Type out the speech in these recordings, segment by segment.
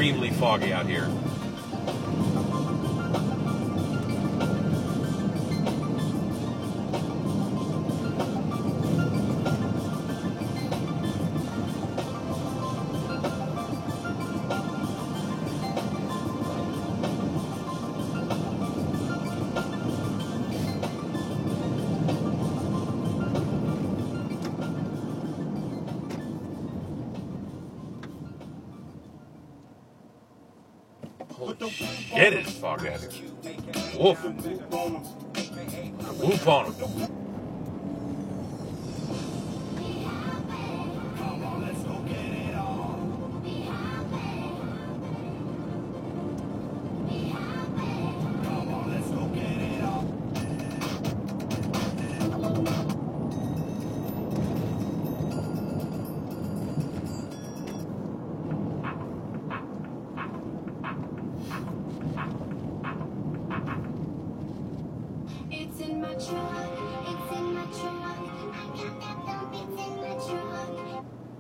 extremely foggy out here. It is foggy out here. Woof. Whoop on them. It's in my truck, it's in my truck. I got that dump, it's in my truck.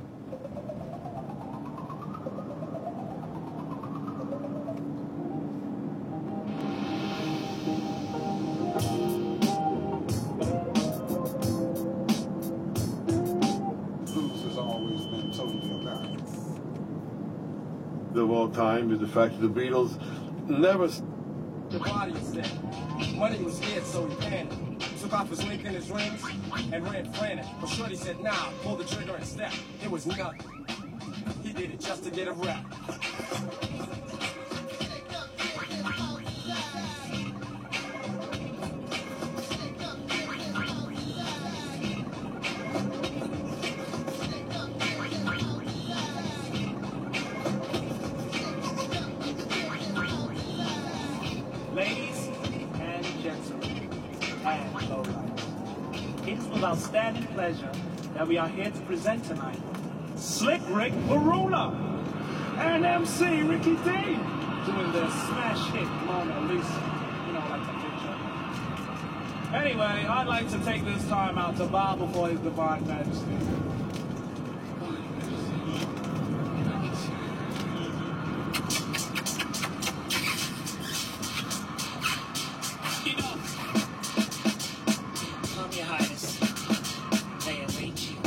Blues has always been totally about. Of all time is the fact that the Beatles never. The body is dead. Money was scared, so he panicked. Took off his link and his rings and ran frantic. But Shorty said, nah, pull the trigger and step. It was nothing. He did it just to get a rap. Ladies and gentlemen, and lowlights, it's with outstanding pleasure that we are here to present tonight Slick Rick Marula and MC Ricky D doing their smash hit Mona Lisa. You know, like the picture. Anyway, I'd like to take this time out to bow before His Divine Majesty. Your Highness, they await you.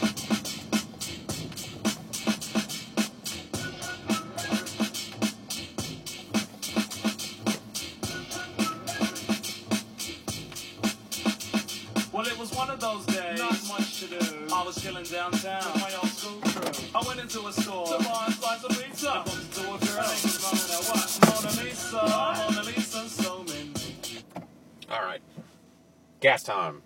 Well, it was one of those days, not much to do. I was chilling downtown with my old school crew. I went into a store to buy a slice of pizza. I bumped into a girl, Mona Lisa, Mona Lisa, so many. All right. Gas time.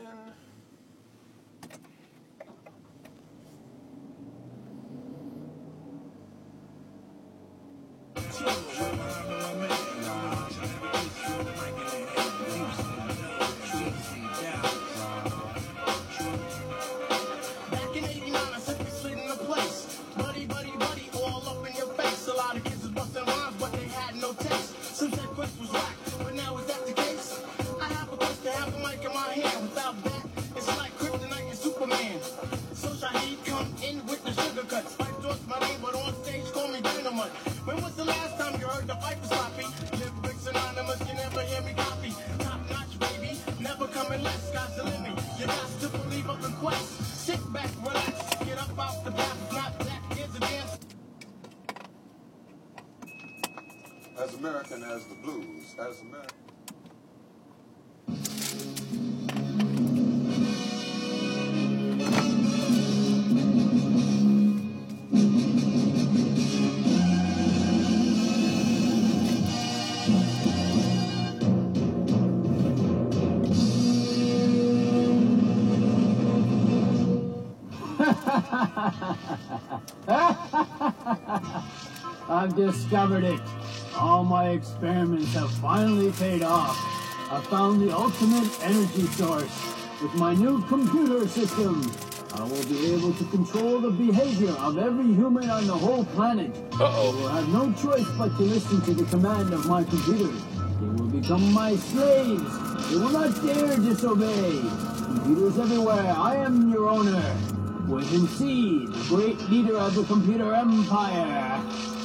Back in '89, I simply slid into place. Buddy, buddy, buddy, all up in your face. A lot of kids was busting rhymes, but they had no taste. Since that quest was whack, but now is that the case? I have a quest to have a mic in my hand. Without that, it's like kryptonite and Superman. So Shaheed come in with the sugar cuts. Fight thoughts my name, but on stage call me Dynamite. When was the last time you heard the fight was sloppy? Lyrics anonymous, you never hear me copy. Top notch, baby, never coming less. Sky's the limit. You got to believe up in quest. Sit back, relax, get up off the path. If not that, here's a dance. As American as the blues, as American. I've discovered it. All my experiments have finally paid off. I found the ultimate energy source. With my new computer system, I will be able to control the behavior of every human on the whole planet. They will have no choice but to listen to the command of my computer. They will become my slaves. They will not dare disobey. Computers everywhere. I am your owner. Wait and see, the great leader of the computer empire.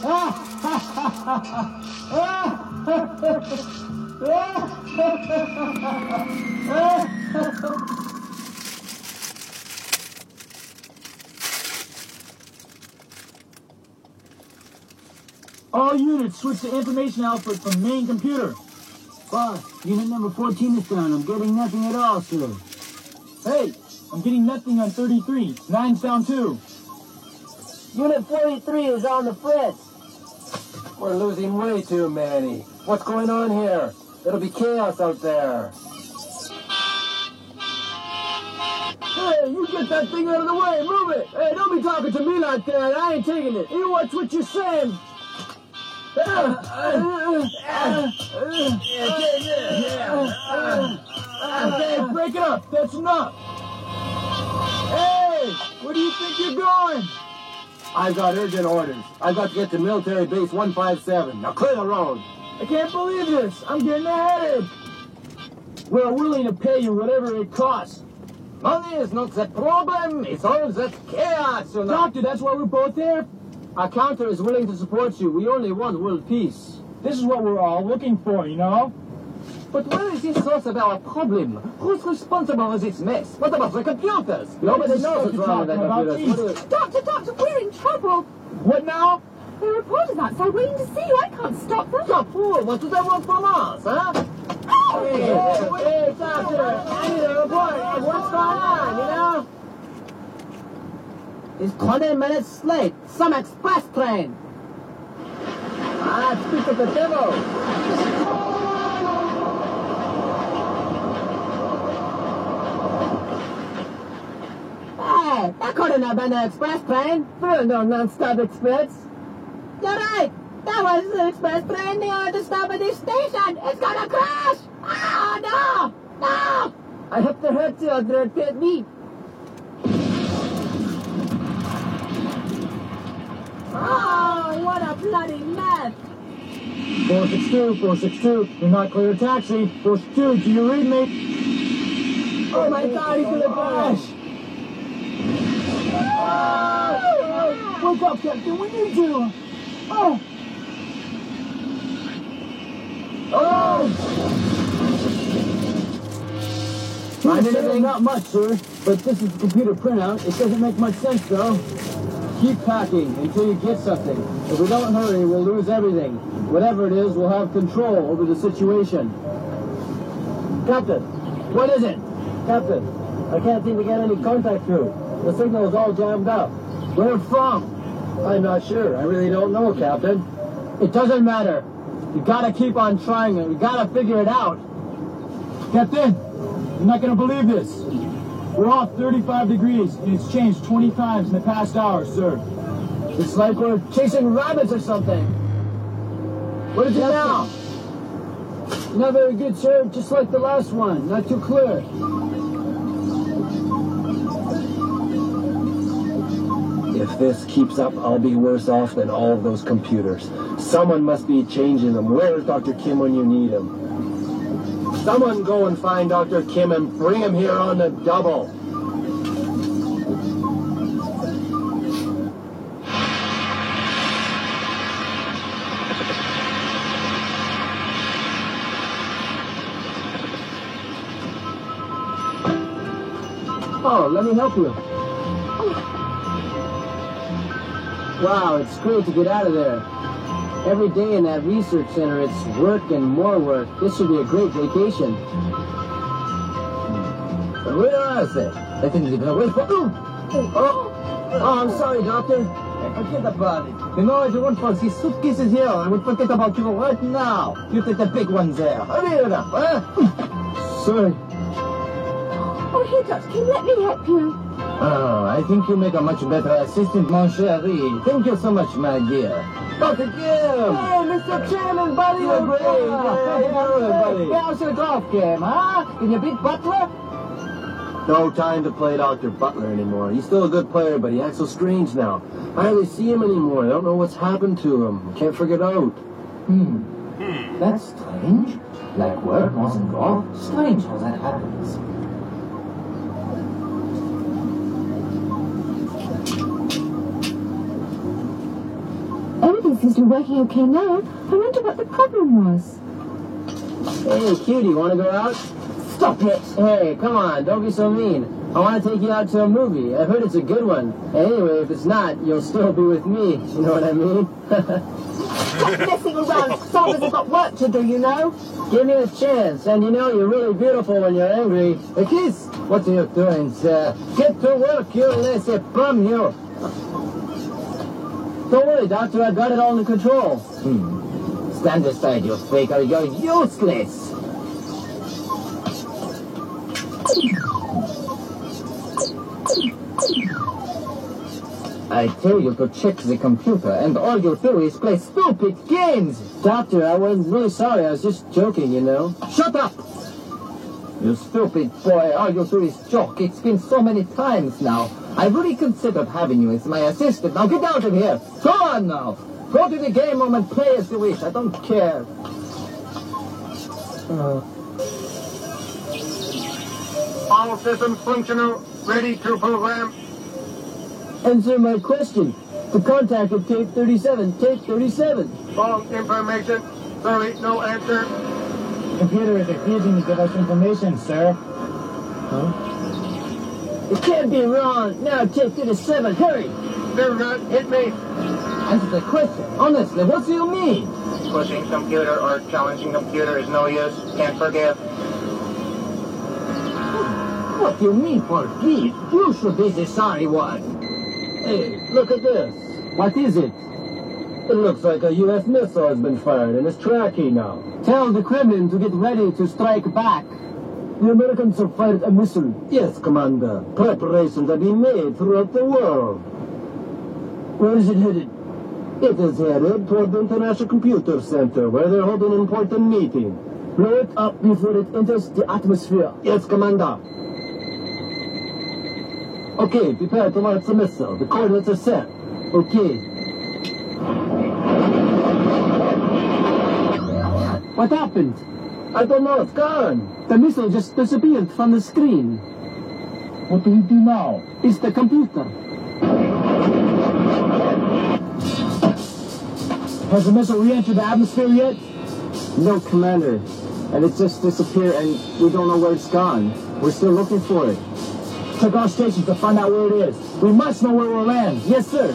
All units switch to information output from main computer. Boss, unit number 14 is down. I'm getting nothing at all, sir. Hey, I'm getting nothing on 33. 9's down too. Unit 43 is on the fritz. We're losing way too many. What's going on here? It'll be chaos out there. Hey, you get that thing out of the way. Move it. Hey, don't be talking to me like that. I ain't taking it. You watch what you're saying. Okay, break it up. That's enough. Hey, where do you think you're going? I've got urgent orders. I've got to get to military base 157. Now clear the road. I can't believe this. I'm getting headed. We're willing to pay you whatever it costs. Money is not the problem. It's all that chaos. Doctor, that's why we're both here. Our counter is willing to support you. We only want world peace. This is what we're all looking for, you know? But where is this source of our problem? Who's responsible for this mess? What about the computers? Nobody knows what's wrong with the computers. Doctor, we're in trouble. What now? The reporter's outside waiting to see you. I can't stop them. You're fool. What do they want from us, huh? Hey, doctor. I need a report of what's going on, you know? It's 20 minutes late. Some express train. Speak of the devil. Hey, that couldn't have been an express train. There no non-stop express. You're right. That was the express train. They ought to stop at this station. It's gonna crash. Oh, no. No. I hope to hurt you, Andre. Hit me. Oh, what a bloody mess. 462, you're not clear taxi. 462, do you read me? Oh my God, he's gonna crash. Wake up, Captain, we need you. Oh. Find anything? Not much, sir. But this is the computer printout. It doesn't make much sense, though. Keep packing until you get something. If we don't hurry, we'll lose everything. Whatever it is, we'll have control over the situation. Captain, what is it? Captain, I can't seem to get any contact through. The signal is all jammed up. Where from? I'm not sure. I really don't know, Captain. It doesn't matter. You gotta keep on trying it. We gotta figure it out. Captain, You're not gonna believe this. We're off 35 degrees, and it's changed 20 times in the past hour, sir. It's like we're chasing rabbits or something. What is it now? Not very good, sir. Just like the last one. Not too clear. If this keeps up, I'll be worse off than all of those computers. Someone must be changing them. Where's Dr. Kim when you need him? Someone go and find Dr. Kim and bring him here on the double. Oh, let me help you. Wow, it's great to get out of there. Every day in that research center, it's work and more work. This should be a great vacation. Where are they? I think they're gonna wait for... Oh, I'm sorry, Doctor. Forget about it. You know, if you want for these suitcases here, I would forget about you right now. You take the big ones there. Hurry it up, huh? Sorry. Oh, here, Dr. Kim, let me help you. Oh, I think you make a much better assistant, mon chéri. Thank you so much, my dear. Dr. Kim! Hey, Mr. Chairman, buddy! You're great! How you doing, buddy? How's your golf game, huh? Can you beat Butler? No time to play Dr. Butler anymore. He's still a good player, but he acts so strange now. I hardly see him anymore. I don't know what's happened to him. Can't figure it out. That's strange. Like work wasn't golf. Strange how that happens. Everything seems to be working okay now. I wonder what the problem was. Hey, cutie, want to go out? Stop it. Hey, come on, don't be so mean. I want to take you out to a movie. I heard it's a good one. Anyway, if it's not, you'll still be with me. You know what I mean? Stop messing around. Some of us have got work to do, you know. Give me a chance. And you know you're really beautiful when you're angry. A kiss? What are you doing, sir? Get to work, you lazy bum, you. Don't worry, Doctor. I've got it all under control. Stand aside, you faker. You're useless. I tell you to check the computer, and all you do is play stupid games. Doctor, I wasn't really sorry. I was just joking, you know. Shut up! You stupid boy. All you do is joke. It's been so many times now. I've really considered having you as my assistant. Now get out of here. Go on now. Go to the game room and play as you wish. I don't care. All systems functional. Ready to program. Answer my question. The contact of tape 37. Tape 37. Wrong information. Sorry, no answer. Computer is refusing to give us information, sir. Huh? It can't be wrong. Now tape 37. Hurry. Do not hit me. Answer the question. Honestly, what do you mean? Pushing computer or challenging computer is no use. Can't forgive. What do you mean forgive? You should be the sorry one. Hey, look at this. What is it? It looks like a U.S. missile has been fired and is tracking now. Tell the Kremlin to get ready to strike back. The Americans have fired a missile. Yes, Commander. Preparations are being made throughout the world. Where is it headed? It is headed toward the International Computer Center, where they're holding an important meeting. Blow it up before it enters the atmosphere. Yes, Commander. Okay, prepare to launch the missile. The coordinates are set. Okay. What happened? I don't know, it's gone. The missile just disappeared from the screen. What do we do now? It's the computer. Has the missile re-entered the atmosphere yet? No, Commander. And it just disappeared and we don't know where it's gone. We're still looking for it. Check our stations to find out where it is. We must know where we'll land. Yes, sir.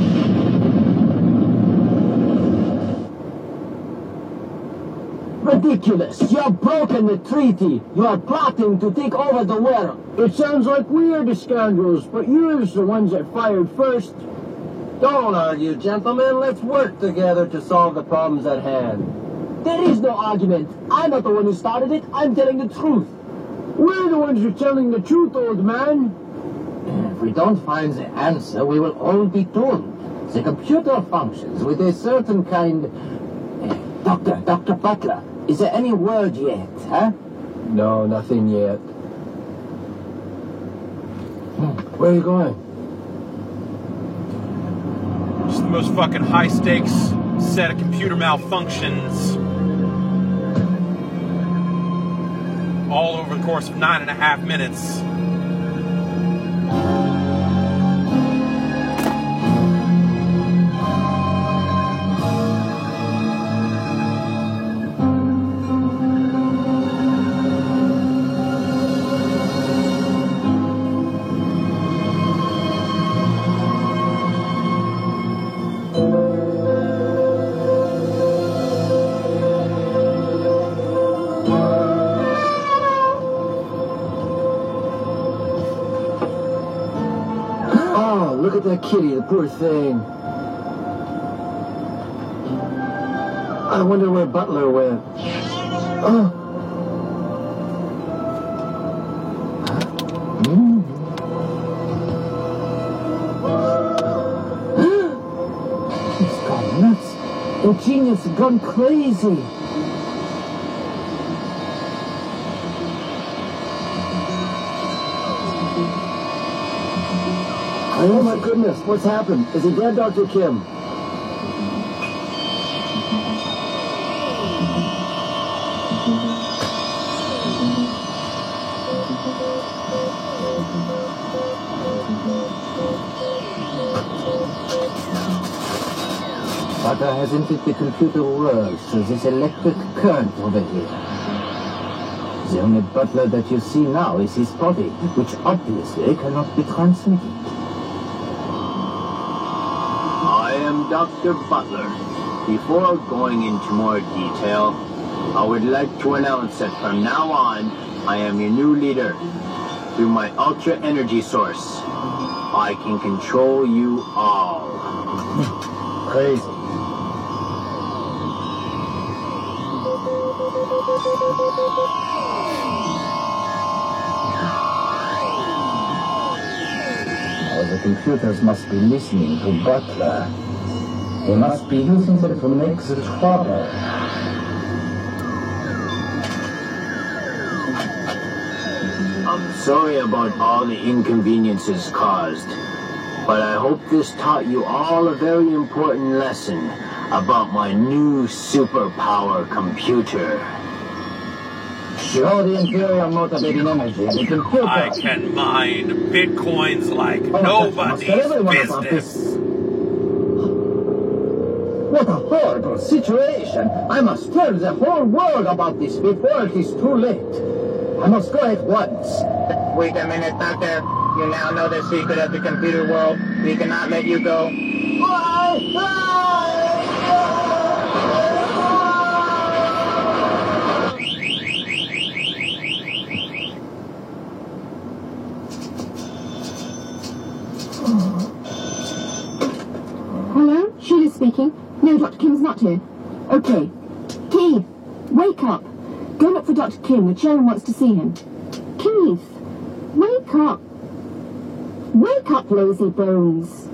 Ready. ridiculous. You have broken the treaty. You are plotting to take over the world. It sounds like we are the scoundrels, but you're the ones that fired first. Don't argue, gentlemen. Let's work together to solve the problems at hand. There is no argument. I'm not the one who started it. I'm telling the truth. We're the ones who are telling the truth, old man. If we don't find the answer, we will all be doomed. The computer functions with a certain kind... Dr. Butler, is there any word yet, huh? No, nothing yet. Where are you going? Just the most fucking high stakes set of computer malfunctions. All over the course of 9.5 minutes. Look at that kitty, the poor thing. I wonder where Butler went. Oh. He's gone nuts. The genius has gone crazy. Oh my goodness, what's happened? Is he dead, Dr. Kim? Butler has entered the computer world through this electric current over here. The only Butler that you see now is his body, which obviously cannot be transmitted. I am Dr. Butler. Before going into more detail, I would like to announce that from now on, I am your new leader. Through my ultra energy source, I can control you all. Crazy. The computers must be listening to Butler. They must be using it to make the trouble. I'm sorry about all the inconveniences caused, but I hope this taught you all a very important lesson about my new superpower computer. Show the Imperial motivating energy and the computer. I can mine bitcoins like nobody's business. What a horrible situation. I must tell the whole world about this before it is too late. I must go at once. Wait a minute, Doctor. You now know the secret of the computer world. We cannot let you go. Hello? Sheila speaking. No, Dr. Kim's not here. Okay. Keith, wake up. Go look for Dr. Kim. The chairman wants to see him. Keith, wake up. Wake up, lazy bones.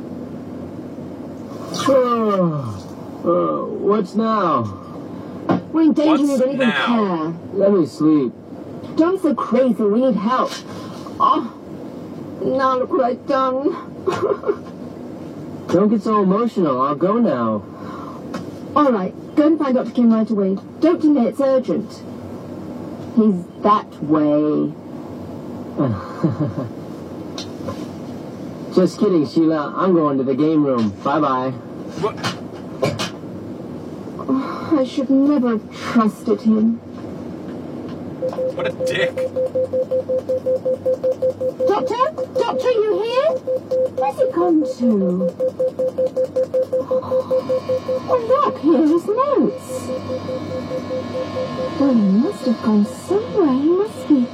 What's now? We're in danger. We don't even care. Let me sleep. Don't be so crazy. We need help. Oh, now look what I've done. Don't get so emotional. I'll go now. All right. Go and find Dr. Kim right away. Don't delay. It's urgent. He's that way. Just kidding, Sheila. I'm going to the game room. Bye-bye. Oh, I should never have trusted him. What a dick. Doctor? Doctor, are you here? Where's he gone to? Oh, look, here are his notes. Well, he must have gone somewhere. He must be...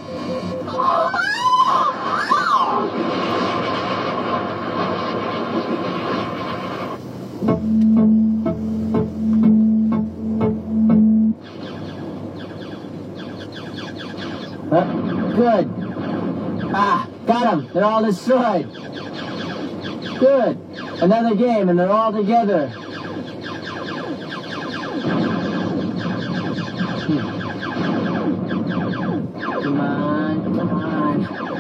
Good. Ah, got them. They're all destroyed. Good. Another game and they're all together. Come on, come on.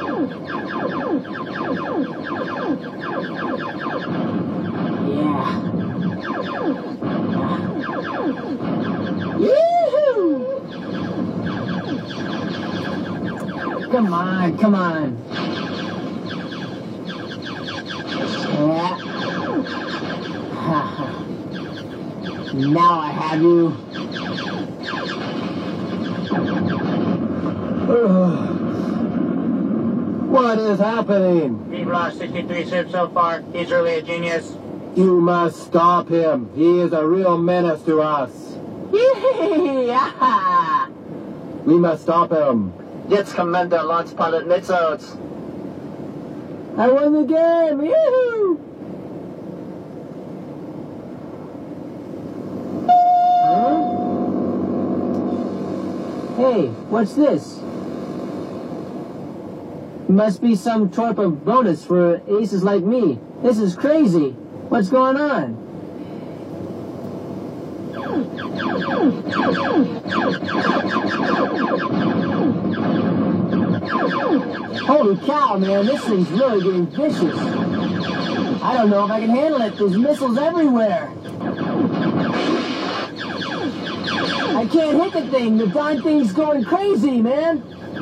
Yeah. Yoo-hoo! Come on, come on. Yeah. Now I have you. What is happening? We've lost 63 ships so far. He's really a genius. You must stop him. He is a real menace to us. We must stop him. Jetzt Commander launch pilot missiles. I won the game! Yoo-hoo! Huh? Hey, what's this? Must be some type of bonus for aces like me. This is crazy. What's going on? Holy cow, man, this thing's really getting vicious. I don't know if I can handle it. There's missiles everywhere. I can't hit the thing. The darn thing's going crazy, man.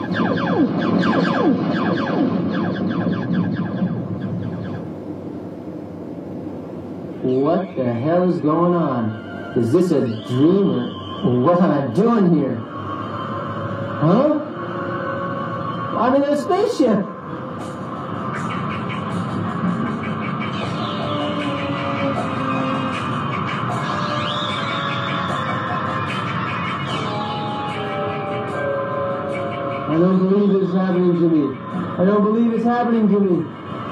What the hell is going on? Is this a dream or what am I doing here? Huh? I'm in a spaceship! I don't believe it's happening to me. I don't believe it's happening to me.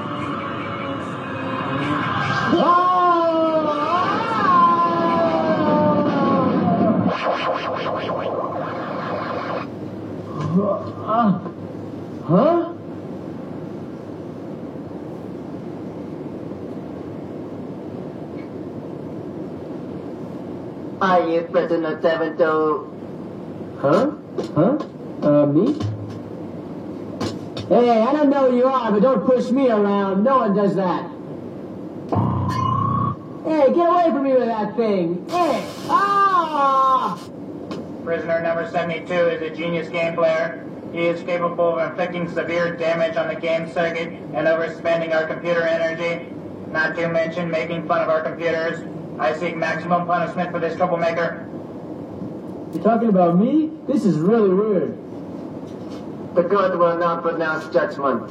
Huh? Are you Prisoner 72? Huh? Huh? Me? Hey, I don't know who you are, but don't push me around. No one does that. Hey, get away from me with that thing. Hey! Ah! Prisoner number 72 is a genius game player. He is capable of inflicting severe damage on the game circuit and overspending our computer energy, not to mention making fun of our computers. I seek maximum punishment for this troublemaker. You're talking about me? This is really weird. The court will now pronounce judgment.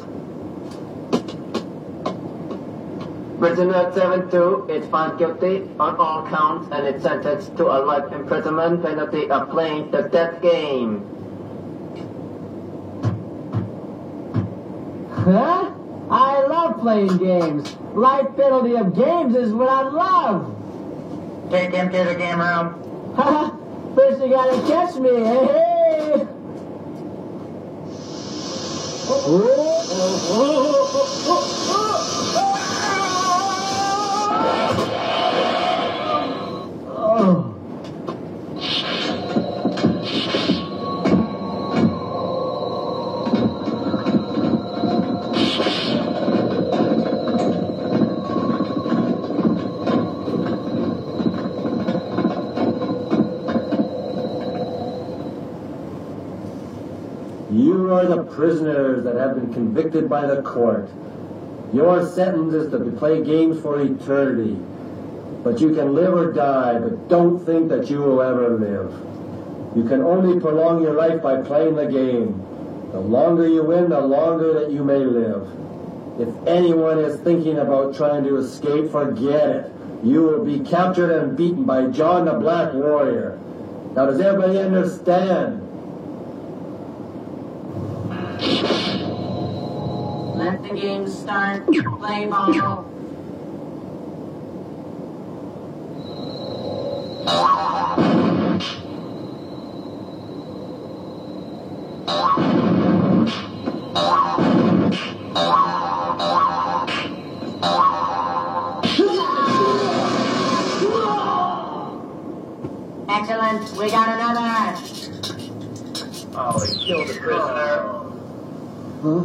Prisoner 72 is found guilty on all counts and is sentenced to a life imprisonment penalty of playing the death game. Huh? I love playing games. Life penalty of games is what I love. Take him to the game room. Haha, first you gotta catch me, hey! You are the prisoners that have been convicted by the court. Your sentence is to play games for eternity. But you can live or die, but don't think that you will ever live. You can only prolong your life by playing the game. The longer you win, the longer that you may live. If anyone is thinking about trying to escape, forget it. You will be captured and beaten by John the Black Warrior. Now, does everybody understand? Let the game start. Play ball. Excellent. We got another. Oh, he killed the prisoner. Huh?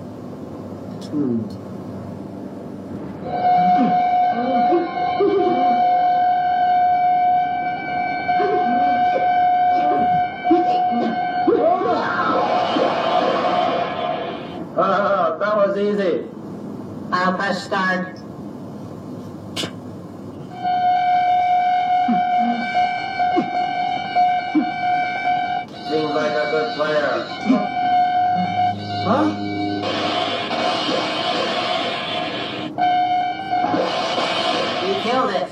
That was easy. I'll press start. Seems like a good player. Huh? You killed it.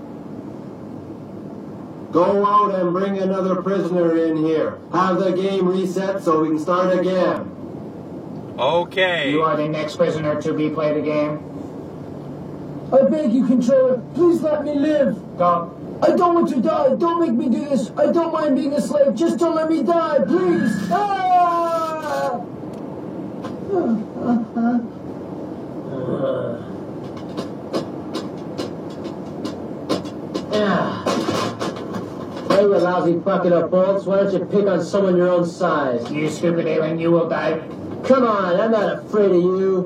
Go out and bring another prisoner in here. Have the game reset so we can start again. Okay. You are the next prisoner to be played the game. I beg you, controller, please let me live. Go. I don't want to die. Don't make me do this. I don't mind being a slave. Just don't let me die, please. Ah! Hey, you lousy bucket of bolts. Why don't you pick on someone your own size? You stupid alien, you will die. Come on, I'm not afraid of you.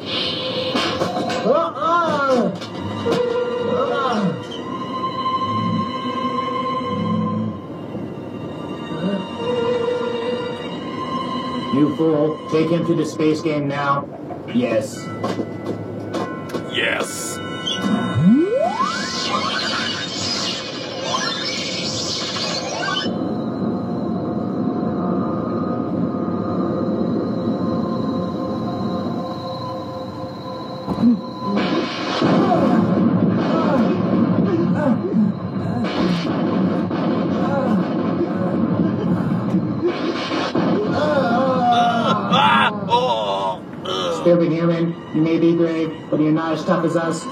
You fool. Take him to the space game now. Yes. Yes. Stupid human, you may be brave, but you're not as tough as us.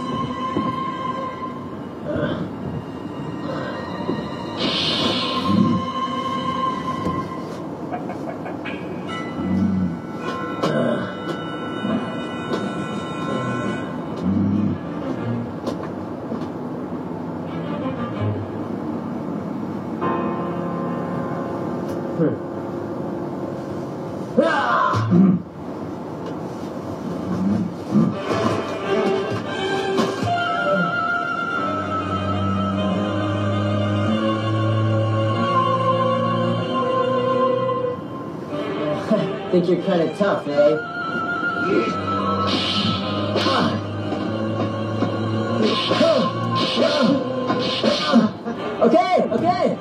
Think you're kind of tough, eh? Okay, okay.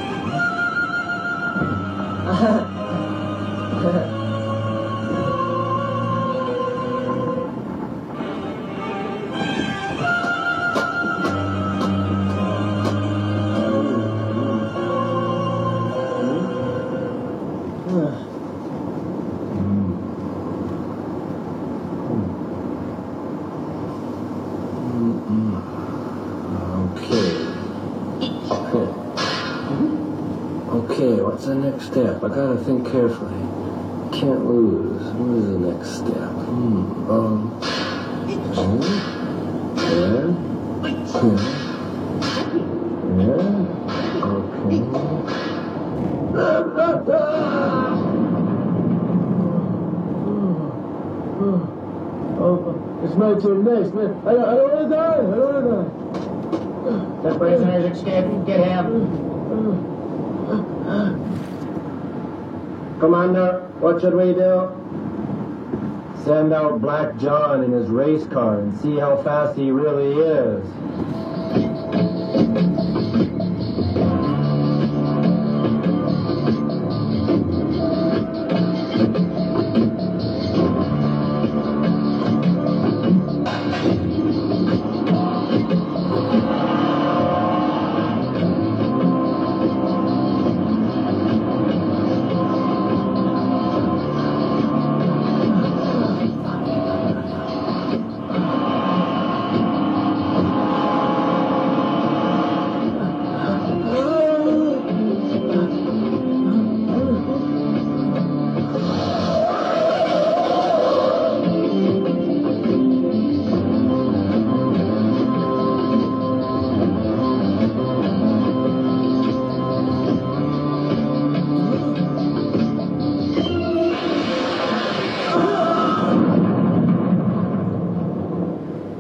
Okay, what's the next step? I gotta think carefully. Can't lose. What is the next step? It's my turn next, man. I don't want to die. I don't want to die. The prisoner's escaping. Get him. Commander, what should we do? Send out Black John in his race car and see how fast he really is.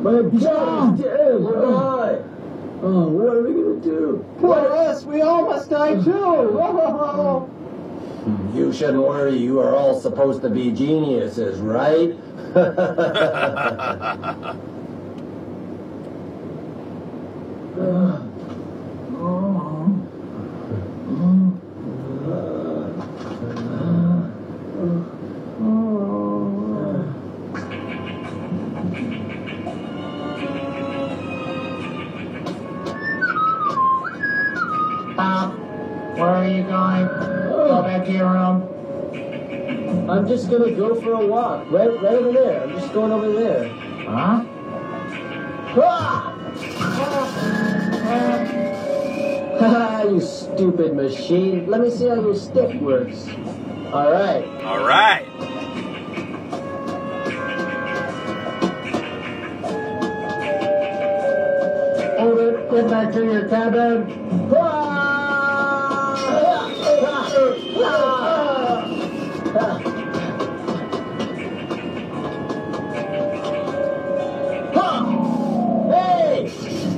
My dad's dead! Oh, what are we gonna do? Poor us, we all must die too! You shouldn't worry, you are all supposed to be geniuses, right? Bob, where are you going? Go back to your room. I'm just gonna go for a walk, right over there. I'm just going over there. Huh? Haha, you stupid machine. Let me see how your stick works. All right. All right. Hold it. Get back to your cabin. Hey!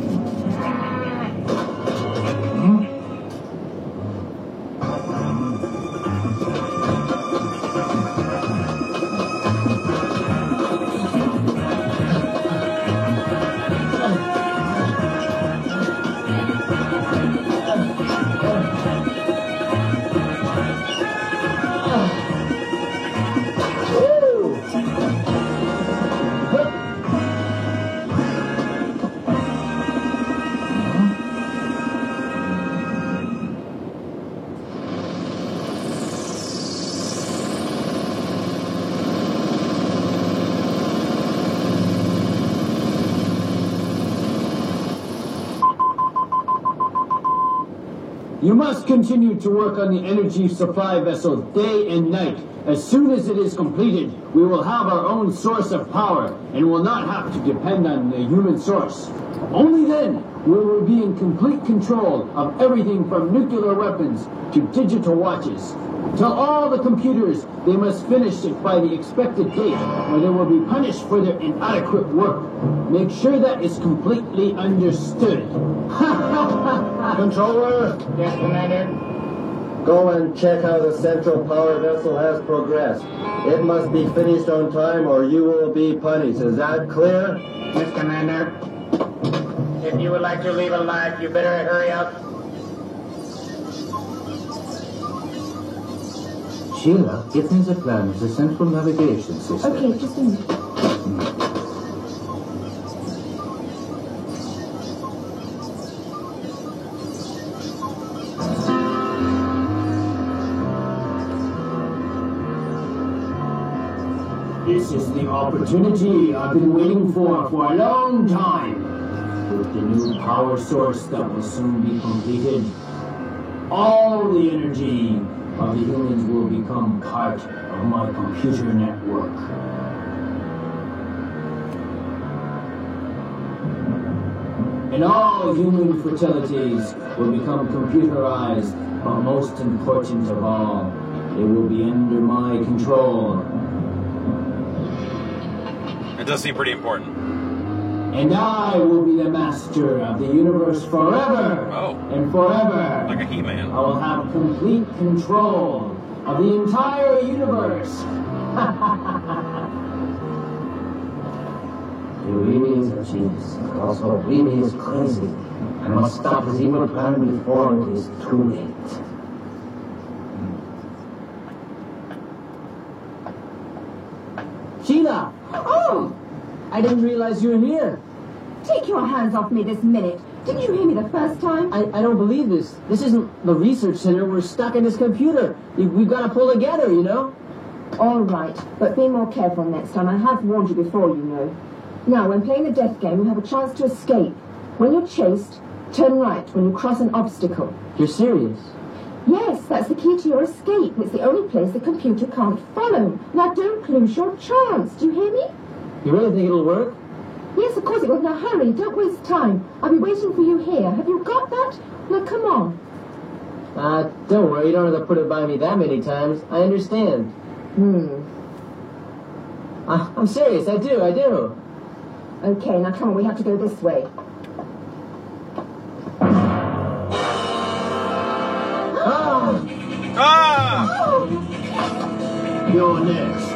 You must continue to work on the energy supply vessel day and night. As soon as it is completed, we will have our own source of power and will not have to depend on the human source. Only then will we be in complete control of everything from nuclear weapons to digital watches. Tell all the computers they must finish it by the expected date, or they will be punished for their inadequate work. Make sure that is completely understood. Controller? Yes, Commander. Go and check how the central power vessel has progressed. It must be finished on time or you will be punished. Is that clear? Yes, Commander. If you would like to leave alive, you better hurry up. Sheila, give me the plan of the central navigation system. Okay, just a minute. This is the opportunity I've been waiting for a long time. With the new power source that will soon be completed, all the energy of the humans will become part of my computer network. And all human fertilities will become computerized, but most important of all, they will be under my control. It does seem pretty important. And I will be the master of the universe forever and forever. Like a He-Man. I will have complete control of the entire universe. Remy is a genius. Also, Remy is crazy. I must stop his evil plan before it is too late. Sheila! Oh! I didn't realize you were here. Take your hands off me this minute. Didn't you hear me the first time? I don't believe this. This isn't the research center. We're stuck in this computer. We've got to pull together, you know? All right, but be more careful next time. I have warned you before, you know. Now, when playing a death game, you have a chance to escape. When you're chased, turn right when you cross an obstacle. You're serious? Yes, that's the key to your escape. It's the only place the computer can't follow. Now, don't lose your chance. Do you hear me? You really think it'll work? Yes, of course it will. Now, hurry. Don't waste time. I'll be waiting for you here. Have you got that? Now, come on. Don't worry. You don't have to put it by me that many times. I understand. I'm serious. I do. Okay, now come on, we have to go this way. You're next.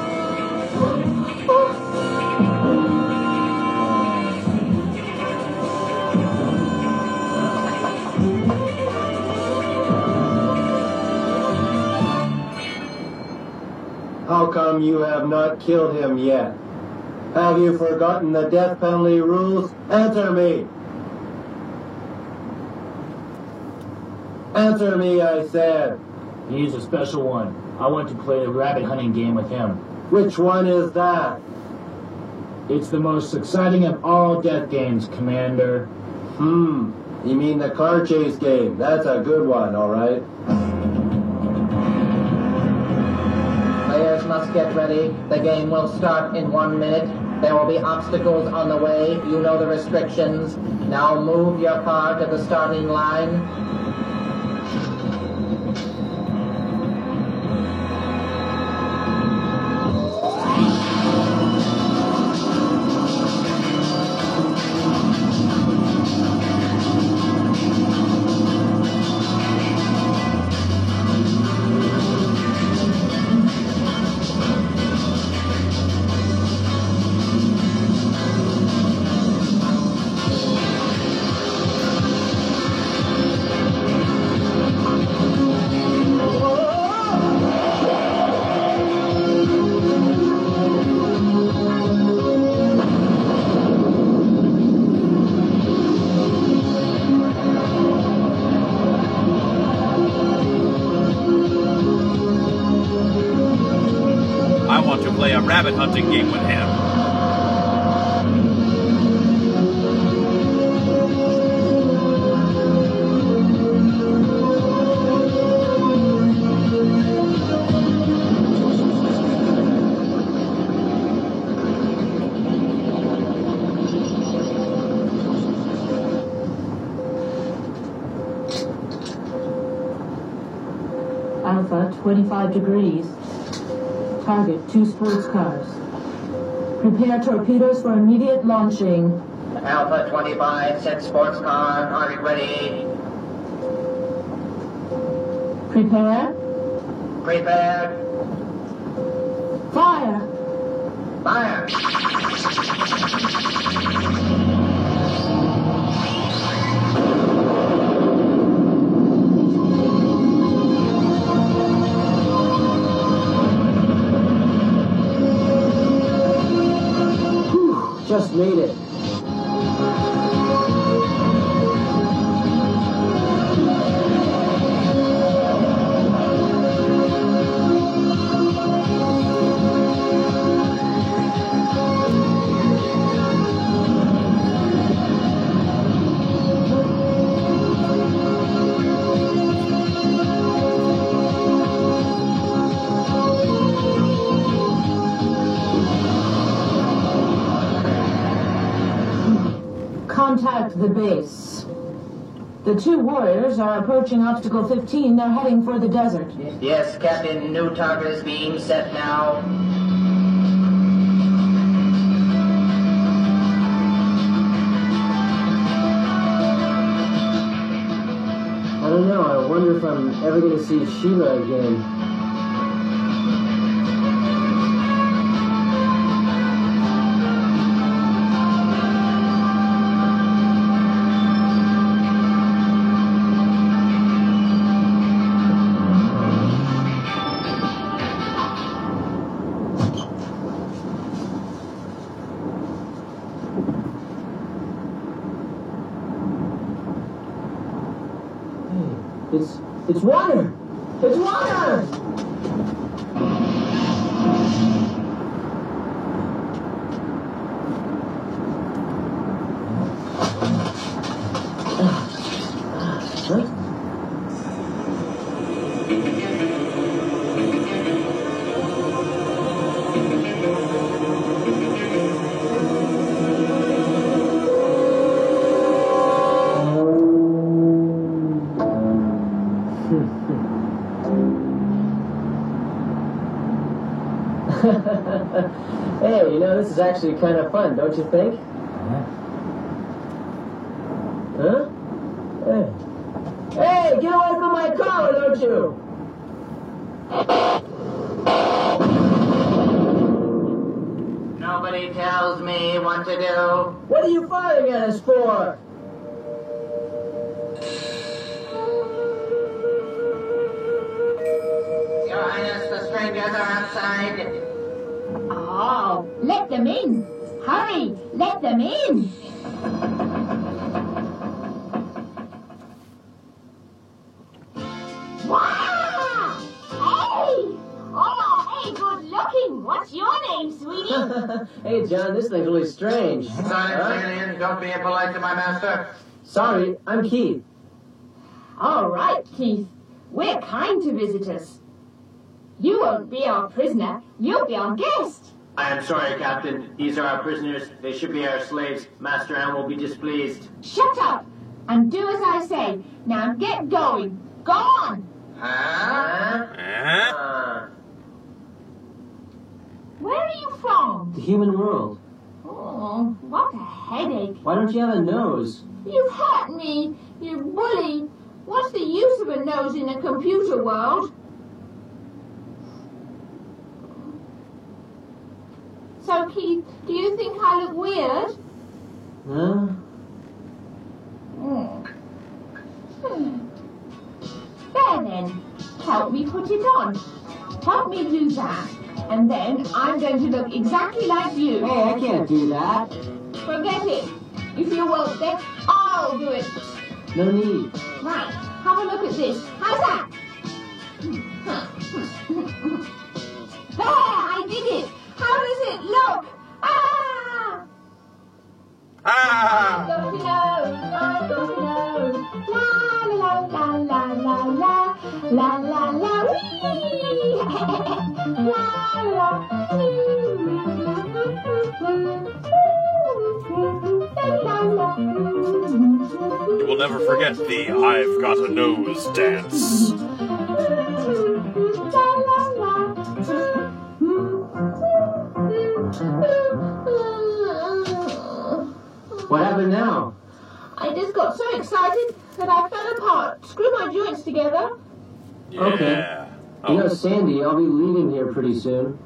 How come you have not killed him yet? Have you forgotten the death penalty rules? Answer me! Answer me, I said! He's a special one. I want to play a rabbit hunting game with him. Which one is that? It's the most exciting of all death games, Commander. You mean the car chase game? That's a good one, alright. Players must get ready. The game will start in 1 minute. There will be obstacles on the way. You know the restrictions. Now move your car to the starting line. Rabbit hunting game with him. Alpha 25 degrees. Target 2 sports cars. Prepare torpedoes for immediate launching. Alpha 25, set sports car, target ready. Prepare. Prepared. Fire! Fire! Just made it. Contact the base. The 2 warriors are approaching obstacle 15. They're heading for the desert. Yes, Captain. New target is being set now. I don't know. I wonder if I'm ever going to see Sheila again. It's water! It's water! Hey, you know, this is actually kind of fun, don't you think? Huh? Hey. Hey, get away from my collar, don't you? Nobody tells me what to do. What are you firing at us for? Your Highness, the strangers are outside. Oh, let them in. Hurry, let them in. Wow! Hey! Oh, hey, good looking. What's your name, sweetie? Hey, John, this thing's really strange. Silence, alien. Don't be impolite to my master. Sorry, I'm Keith. All right, Keith. We're kind to visitors. You won't be our prisoner. You'll be our guest. I am sorry, Captain. These are our prisoners. They should be our slaves. Master Anne will be displeased. Shut up and do as I say. Now get going. Go on. Where are you from? The human world. Oh, what a headache. Why don't you have a nose? You've hurt me, you bully. What's the use of a nose in a computer world? So, Keith, do you think I look weird? Huh? There then, help me put it on. Help me do that. And then I'm going to look exactly like you. Hey, I can't do that. Forget it. If you won't, then I'll do it. No need. Right, have a look at this. How's that? There, I did it. How does it look? Ah! Ah! I'm going to know. La la la la la la la la wee. La la. You will never forget the I've got a nose dance. What happened now? I just got so excited that I fell apart. Screw my joints together. Yeah. Okay. You know, Sandy, I'll be leaving here pretty soon.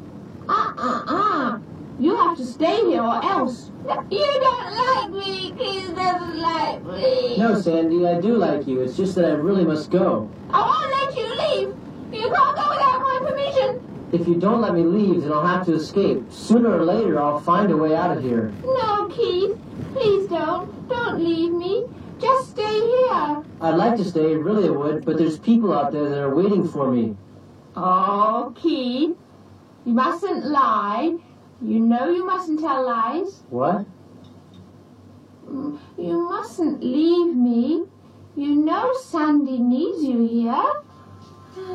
You have to stay here or else. You don't like me. Keith doesn't like me. No, Sandy, I do like you. It's just that I really must go. I won't let you leave. You can't go without my permission. If you don't let me leave, then I'll have to escape. Sooner or later, I'll find a way out of here. No, Keith. Please don't. Don't leave me. Just stay here. I'd like to stay, really I would, but there's people out there that are waiting for me. Oh, Keith. You mustn't lie. You know you mustn't tell lies. What? You mustn't leave me. You know Sandy needs you here.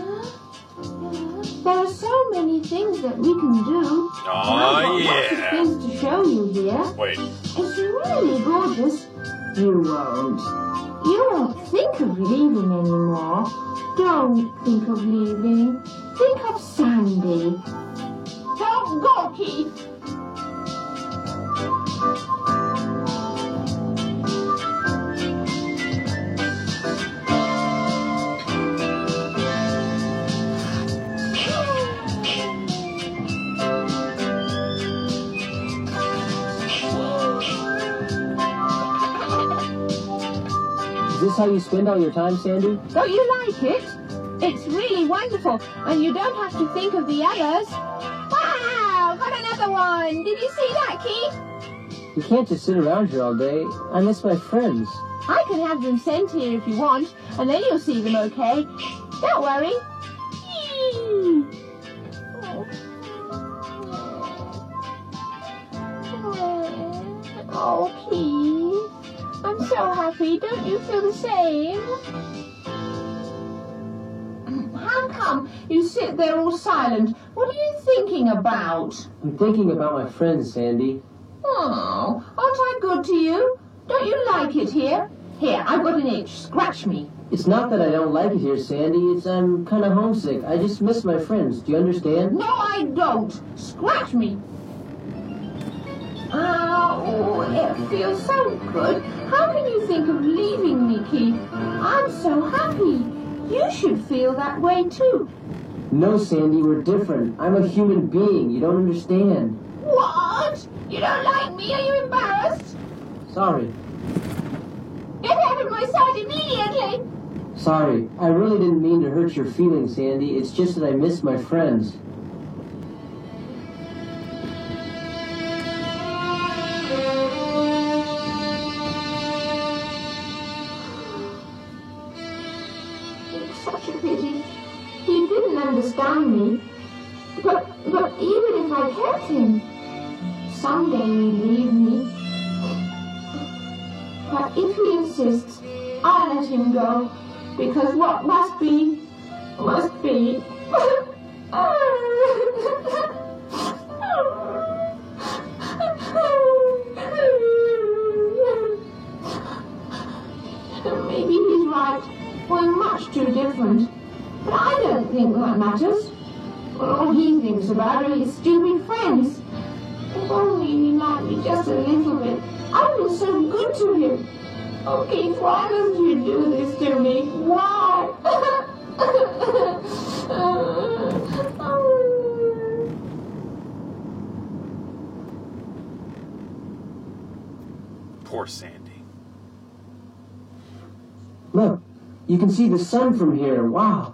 There are so many things that we can do. Oh, yeah. Lots of things to show you here. Wait. It's really gorgeous. You won't. You won't think of leaving anymore. Don't think of leaving. Think of Sandy. Don't go, Keith. Is this how you spend all your time, Sandy? Don't you like it? It's really wonderful, and you don't have to think of the others. Wow, got another one. Did you see that, Keith? You can't just sit around here all day. I miss my friends. I can have them sent here if you want, and then you'll see them okay. Don't worry. Oh, Keith. I'm so happy. Don't you feel the same? How come you sit there all silent? What are you thinking about? I'm thinking about my friends, Sandy. Oh, aren't I good to you? Don't you like it here? Here, I've got an itch. Scratch me. It's not that I don't like it here, Sandy. It's I'm kind of homesick. I just miss my friends. Do you understand? No, I don't. Scratch me. Oh, it feels so good. How can you think of leaving me, Keith? I'm so happy. You should feel that way, too. No, Sandy, we're different. I'm a human being. You don't understand. What? You don't like me? Are you embarrassed? Sorry. Get out of my sight immediately! Sorry. I really didn't mean to hurt your feelings, Sandy. It's just that I miss my friends. It's such a pity. He didn't understand me. But even if I kept him, someday he'd leave me. But if he insists, I'll let him go. Because what must be, must be. Maybe he's right. We're much too different. But I don't think that matters. All he thinks about are his stupid friends. If only he liked me just a little bit. I've been so good to him. Oh, Keith, why don't you do this to me? Why? Poor Sandy. Look, you can see the sun from here. Wow.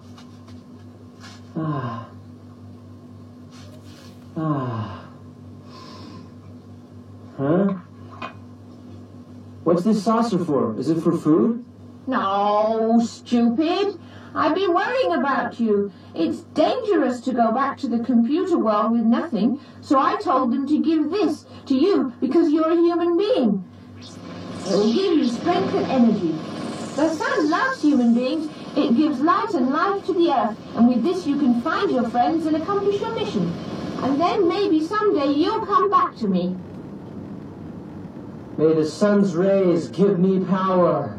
Huh? What's this saucer for? Is it for food? No, stupid. I've been worrying about you. It's dangerous to go back to the computer world with nothing, so I told them to give this to you because you're a human being. It will give you strength and energy. The sun loves human beings. It gives light and life to the earth, and with this you can find your friends and accomplish your mission. And then maybe someday you'll come back to me. May the sun's rays give me power.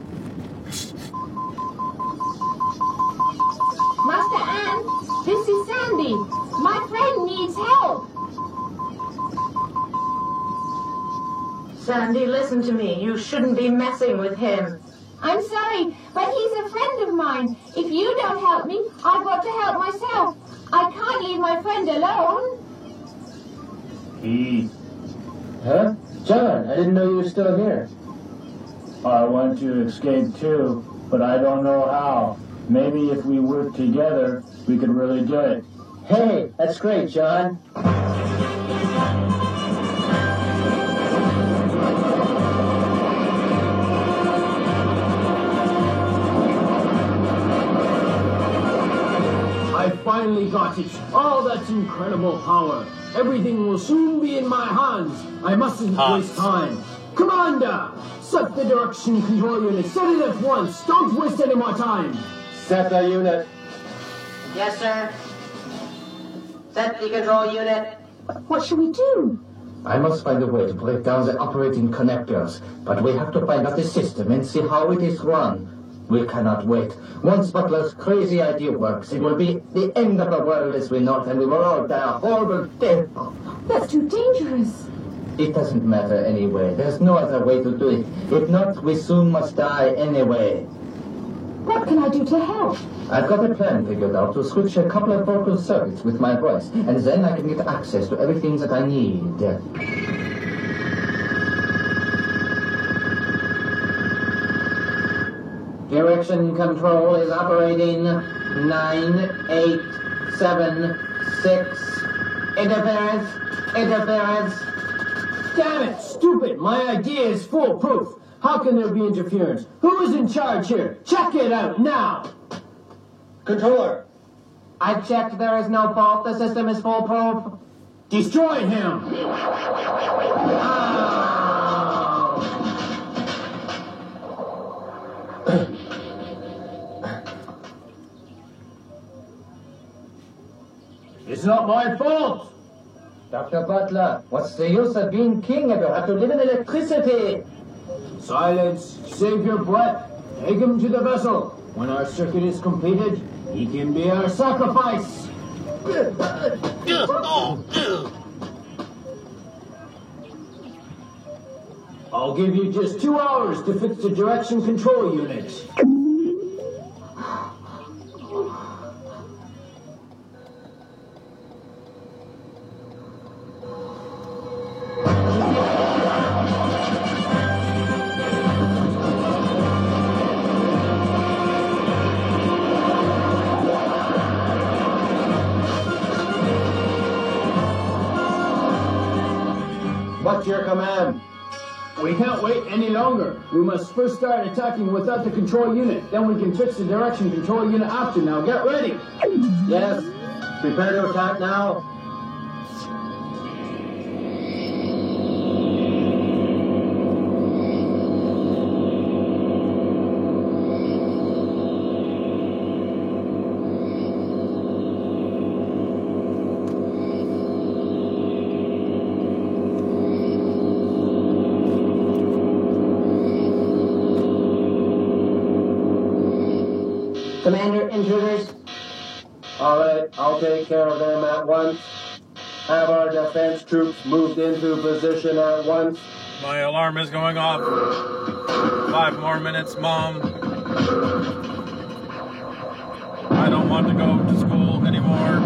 Master Anne, this is Sandy. My friend needs help. Sandy, listen to me. You shouldn't be messing with him. I'm sorry, but he's a friend of mine. If you don't help me, I've got to help myself. I can't leave my friend alone. Keith. Huh? John, I didn't know you were still here. I want to escape too, but I don't know how. Maybe if we work together, we could really do it. Hey, that's great, John. I finally got it. All that incredible power. Everything will soon be in my hands. I mustn't waste time. Commander, set the direction control unit. Set it at once. Don't waste any more time. Set the unit. Yes, sir. Set the control unit. What should we do? I must find a way to break down the operating connectors, but we have to find out the system and see how it is run. We cannot wait. Once Butler's crazy idea works, it will be the end of the world as we know it, and we will all die a horrible death. That's too dangerous. It doesn't matter anyway. There's no other way to do it. If not, we soon must die anyway. What can I do to help? I've got a plan figured out to switch a couple of vocal circuits with my voice, and then I can get access to everything that I need. Direction control is operating 9, 8, 7, 6. Interference. Interference. Damn it, stupid. My idea is foolproof. How can there be interference? Who is in charge here? Check it out now. Controller. I've checked. There is no fault. The system is foolproof. Destroy him. It's not my fault. Dr. Butler, what's the use of being king if you have to live in electricity? Silence. Save your breath. Take him to the vessel. When our circuit is completed, he can be our sacrifice. I'll give you just 2 hours to fix the direction control unit. What's your command? We can't wait any longer. We must first start attacking without the control unit. Then we can fix the direction control unit after. Now get ready. Yes. Prepare to attack now. Commander, intruders. All right, I'll take care of them at once. Have our defense troops moved into position at once. My alarm is going off. 5 more minutes, Mom. I don't want to go to school anymore.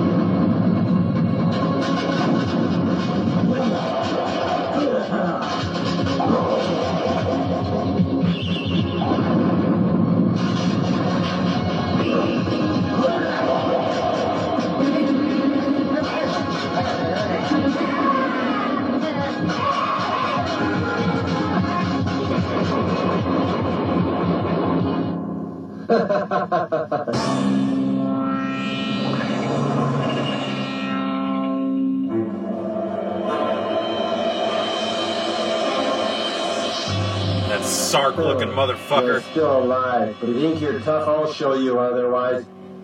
That Sark-looking motherfucker. You're still alive, but if you think you're tough, I'll show you otherwise.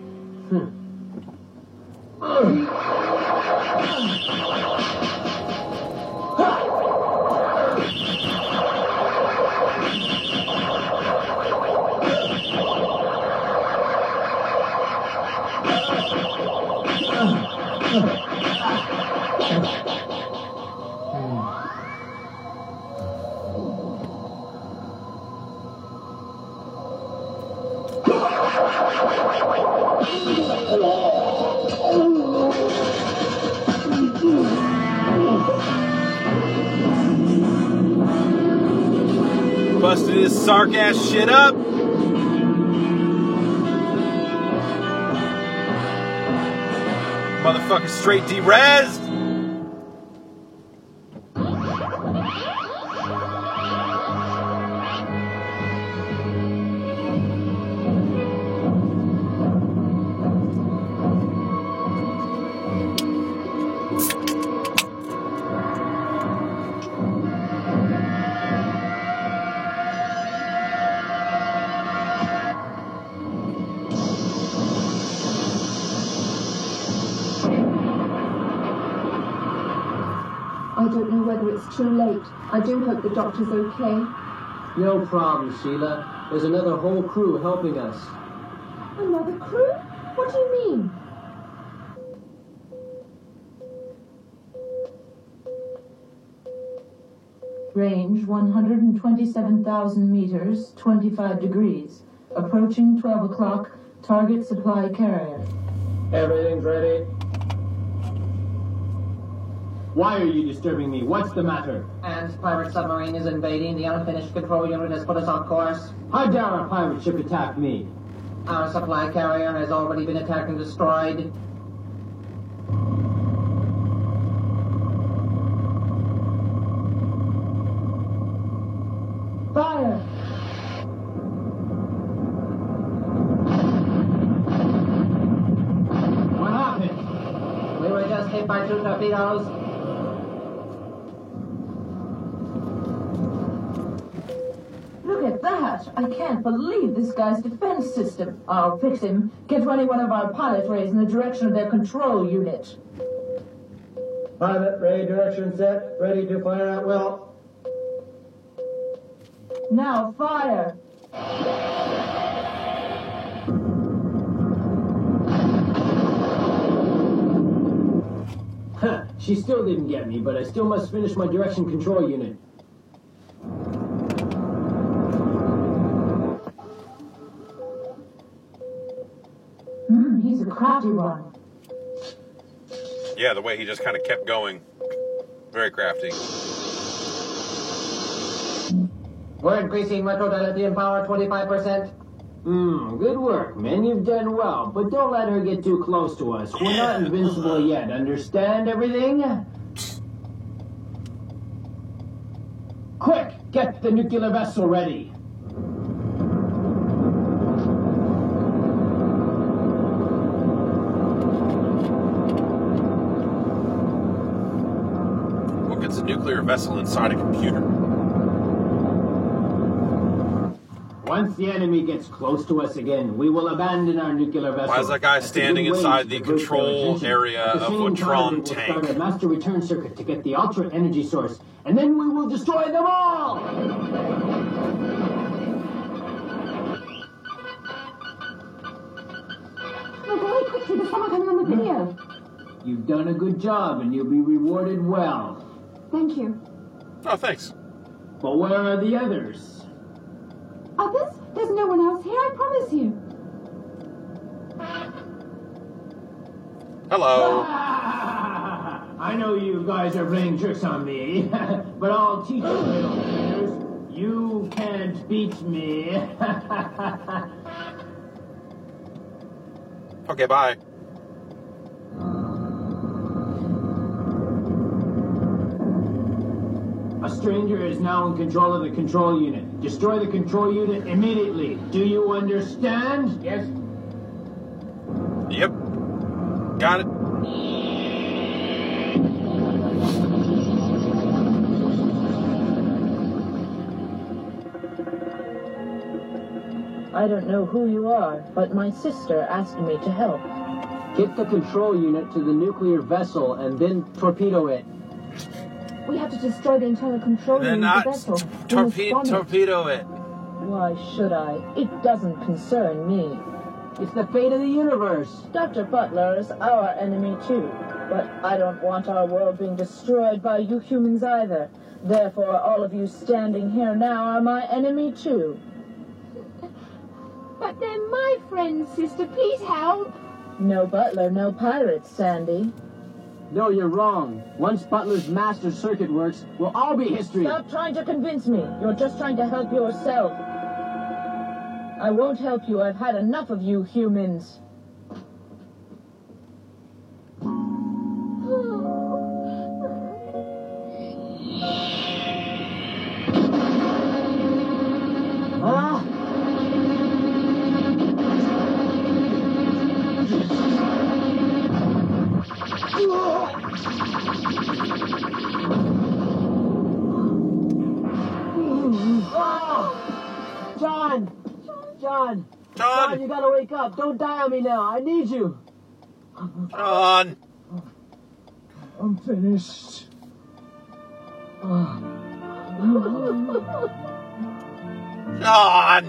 Busted his Sark ass shit up. Motherfucker straight de-rezzed. I don't know whether it's too late. I do hope the doctor's okay. No problem, Sheila. There's another whole crew helping us. Another crew? What do you mean? Range 127,000 meters, 25 degrees. Approaching 12 o'clock. Target supply carrier. Everything's ready. Why are you disturbing me? What's the matter? And pirate submarine is invading. The unfinished control unit has put us off course. How dare a pirate ship attack me? Our supply carrier has already been attacked and destroyed. Fire! What happened? We were just hit by 2 torpedoes. Look at that! I can't believe this guy's defense system. I'll fix him. Get running one of our pilot rays in the direction of their control unit. Pilot ray direction set. Ready to fire at will. Now fire! She still didn't get me, but I still must finish my direction control unit. He's a crafty one. Yeah, the way he just kind of kept going. Very crafty. We're increasing retrodilithium power 25%. Good work, men. You've done well. But don't let her get too close to us. We're not invincible yet. Understand everything? Quick! Get the nuclear vessel ready. What gets a nuclear vessel inside a computer? Once the enemy gets close to us again, we will abandon our nuclear vessel. Why is that guy standing inside the control area of a Tron tank? We'll start a master return circuit to get the ultra energy source, and then we will destroy them all! No, very quickly, there's someone coming on the video. You've done a good job, and you'll be rewarded well. Thank you. Oh, thanks. But where are the others? Others? There's no one else here, I promise you. Hello. I know you guys are playing tricks on me, but I'll teach you little players. You can't beat me. Okay, bye. A stranger is now in control of the control unit. Destroy the control unit immediately. Do you understand? Yes. Yep. Got it. I don't know who you are, but my sister asked me to help. Get the control unit to the nuclear vessel and then torpedo it. We have to destroy the internal control Then unit of not the vessel. torpedo it. Why should I? It doesn't concern me. It's the fate of the universe. Dr. Butler is our enemy too, but I don't want our world being destroyed by you humans either. Therefore, all of you standing here now are my enemy too. But they're my friends, sister. Please help. No Butler, no pirates, Sandy. No, you're wrong. Once Butler's master circuit works, we'll all be history. Stop trying to convince me. You're just trying to help yourself. I won't help you. I've had enough of you humans. Huh? John, you gotta wake up. Don't die on me now. I need you. John. I'm finished. John.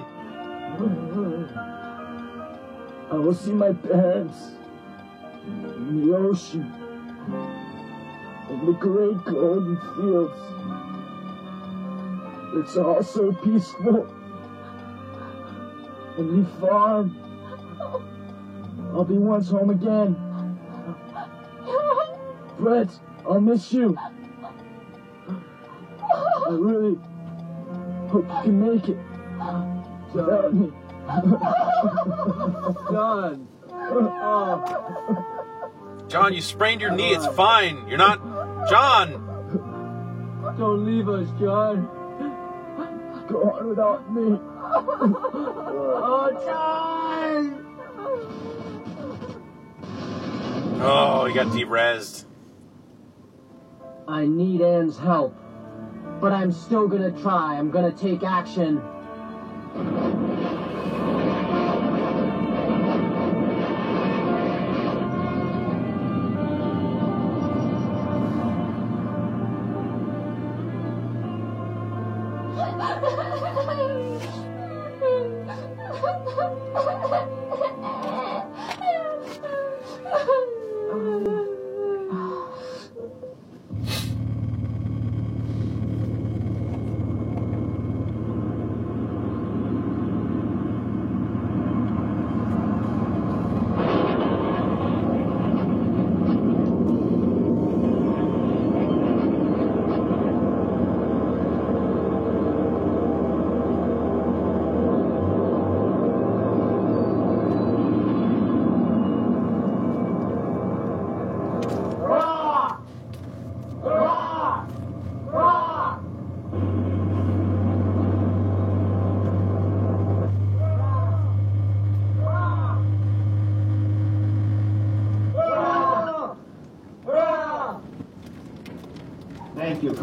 I will see my parents in the ocean, in the great golden fields. It's all so peaceful. And we farm. I'll be once home again. Brett, I'll miss you. I really hope you can make it without me. John. John, you sprained your knee. It's fine. You're not... John! Don't leave us, John. Go on without me. Oh, John! Oh, he got de-rezzed. I need Anne's help. But I'm still gonna try. I'm gonna take action.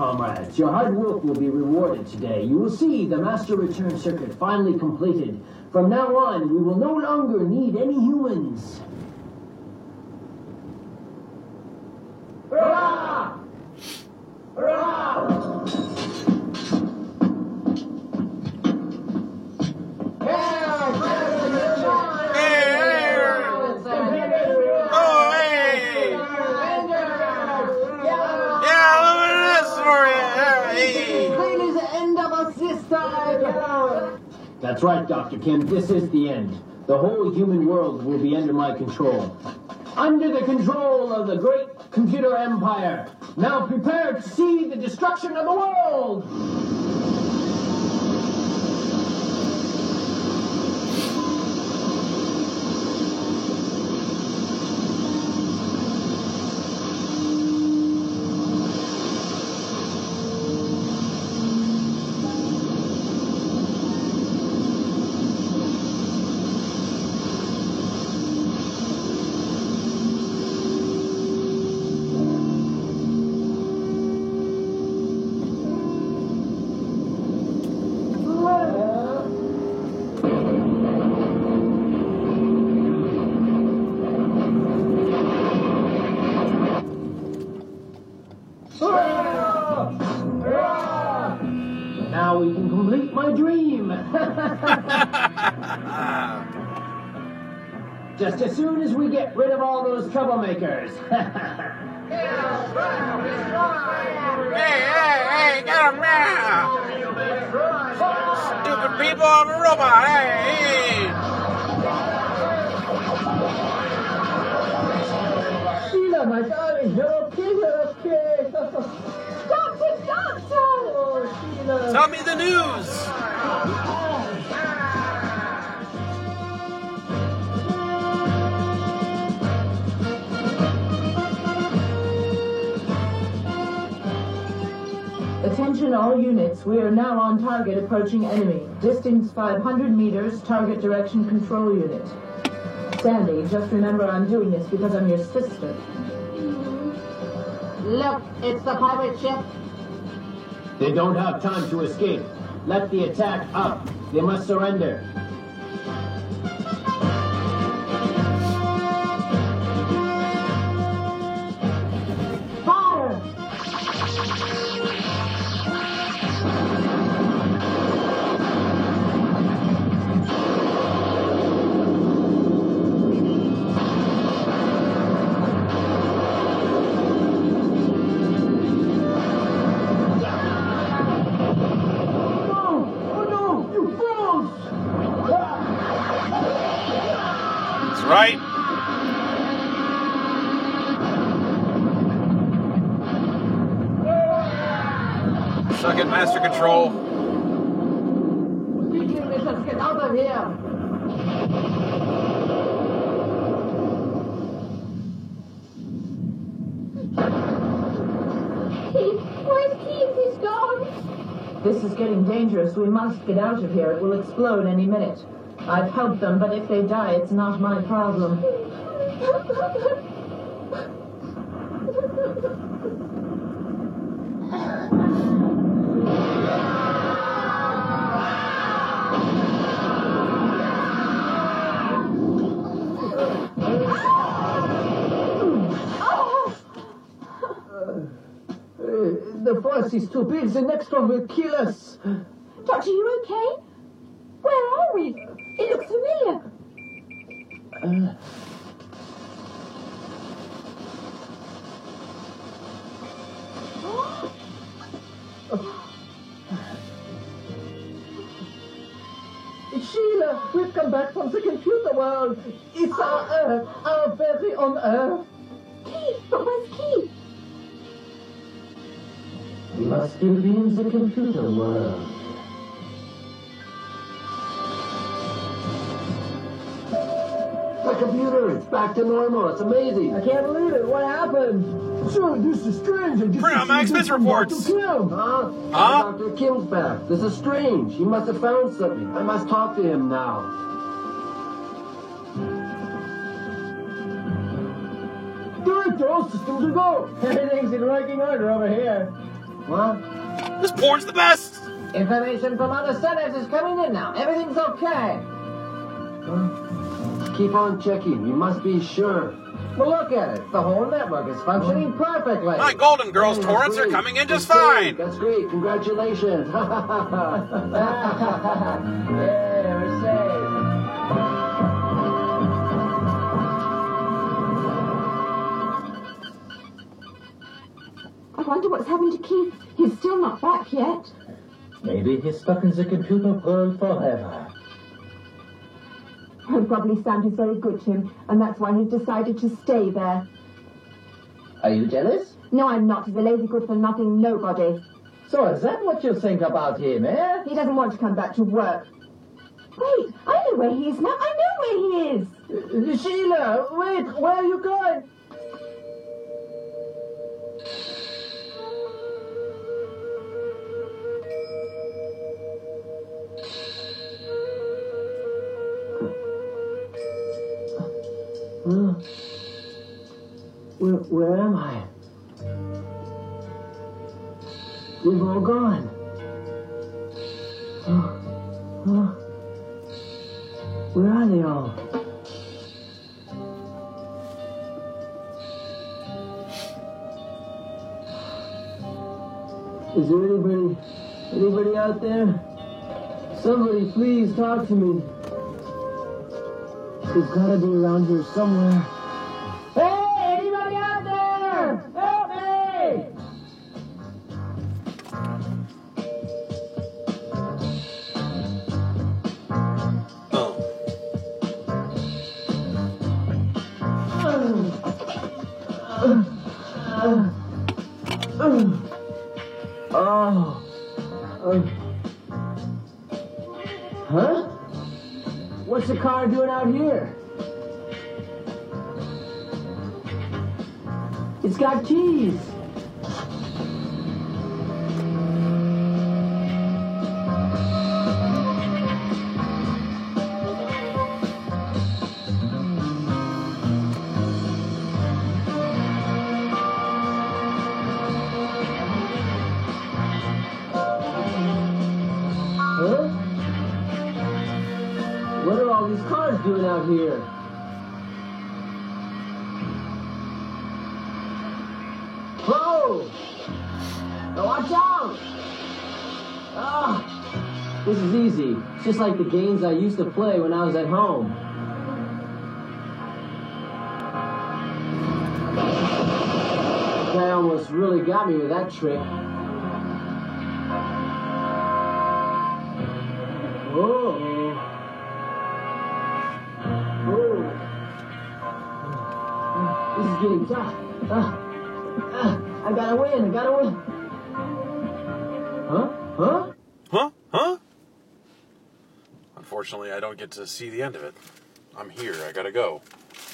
comrades. Your hard work will be rewarded today. You will see the master return circuit finally completed. From now on, we will no longer need any humans. Hurrah! Hurrah! That's right, Dr. Kim. This is the end. The whole human world will be under my control. Under the control of the great computer empire. Now prepare to see the destruction of the world! Now we can complete my dream. Just as soon as we get rid of all those troublemakers. Hey, get him now! Stupid people of a robot, hey! Sheila, my darling, you're okay, you're okay. Doctor! Oh, Sheila. Tell me the news! Attention all units, we are now on target approaching enemy. Distance 500 meters, target direction control unit. Sandy, just remember I'm doing this because I'm your sister. Look, it's the pirate ship. They don't have time to escape. Let the attack up. They must surrender. Fire! Right? Suck it, Master Control. Quickly, let's get out of here. Keith, where's Keith? He's gone. This is getting dangerous. We must get out of here. It will explode any minute. I've helped them, but if they die, it's not my problem. The force is too big. The next one will kill us. Doctor, you okay? Where are we? It looks familiar. Sheila, we've come back from the computer world. It's our Earth, our very own Earth. Keith, but where's Keith? We must still be in the computer world. The computer, it's back to normal. It's amazing. I can't believe it. What happened? Sir, this is strange. Print out my expense reports. Kim. Dr. Kim's back. This is strange. He must have found something. I must talk to him now. Director, all systems are go. Everything's in working order over here. What? This porn's the best! Information from other centers is coming in now. Everything's okay. Keep on checking. You must be sure. Well, look at it. The whole network is functioning perfectly. My Golden Girls Hey, torrents are great. coming in just That's great. fine! That's great. Congratulations. Yeah, we're safe. I wonder what's happened to Keith. He's still not back yet. Maybe he's stuck in the computer world forever. And probably Sam is very good to him, and that's why he's decided to stay there. Are you jealous? No, I'm not. He's a lazy, good-for-nothing nobody. So is that what you think about him, eh? He doesn't want to come back to work. Wait, I know where he is now. I know where he is. Sheila, wait, where are you going? Where am I? They've all gone. Where are they all? Is there anybody out there? Somebody please talk to me. They've gotta be around here somewhere. Hey, anybody out there? Help me! Huh? What's the car doing out here? It's got keys. Huh? What are all these cars doing out here? Whoa! Now watch out! Ah! This is easy. It's just like the games I used to play when I was at home. The guy almost really got me with that trick. Whoa! Whoa! This is getting tough. I gotta win. Huh? Unfortunately, I don't get to see the end of it. I'm here. I gotta go.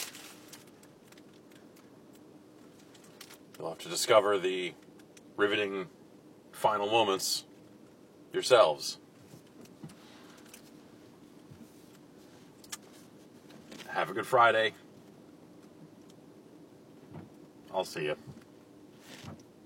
You'll have to discover the riveting final moments yourselves. Have a good Friday. I'll see you.